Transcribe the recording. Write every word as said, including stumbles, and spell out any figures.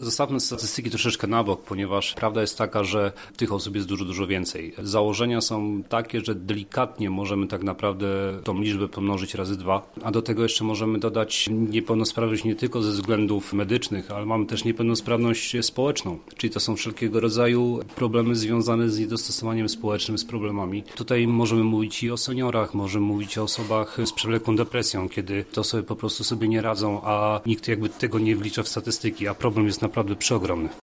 Zostawmy statystyki troszeczkę na bok, ponieważ prawda jest taka, że tych osób jest dużo, dużo więcej. Założenia są takie, że delikatnie możemy tak naprawdę tą liczbę pomnożyć razy dwa, a do tego jeszcze możemy dodać niepełnosprawność nie tylko ze względów medycznych, ale mamy też niepełnosprawność społeczną, czyli to są wszelkiego rodzaju problemy związane z niedostosowaniem społecznym, z problemami. Tutaj możemy mówić i o seniorach, możemy mówić o osobach z przewlekłą depresją, kiedy te osoby po prostu sobie nie radzą, a nikt jakby tego nie wlicza w statystyki, a problem jest naprawdę przeogromny.